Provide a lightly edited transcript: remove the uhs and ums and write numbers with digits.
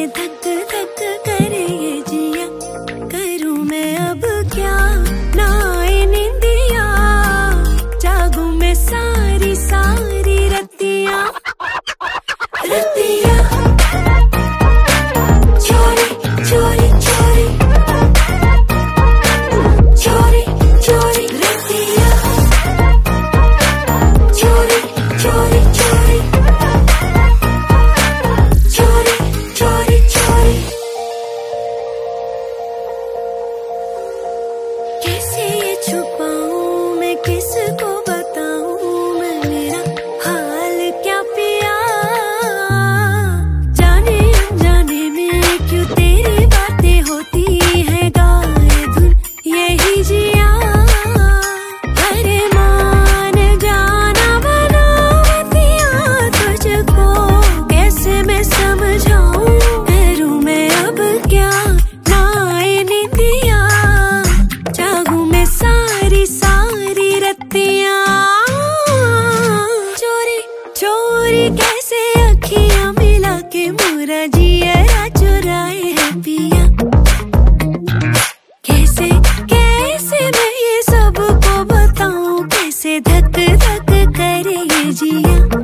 धक धक करे ये जिया, करूं मैं अब क्या ना आए निंदिया, जागूं मैं सारी सारी रतिया रतिया। चोरी चोरी चोरी चोरी चोरी रतिया, चोरी चोरी चोरी चोरी चोरी चोरी। कैसे ये छुपाऊं मैं, किसको बताऊं मैं मेरा हाल क्या पिया, जाने अनजाने में क्यों तेरी बातें होती है गाए धुन यही जिया। अरे मान जाना बनावतिया तुझको, कैसे मैं समझाऊं, करूं मैं अब क्या ना आए निंदिया, जागूं मैं सारी सारी रतिया। चोरी चोरी कैसे अखियां मिला के मोरा जिया चुराए है पिया, कैसे कैसे मैं ये सबको बताऊं, कैसे धक धक करे ये जिया।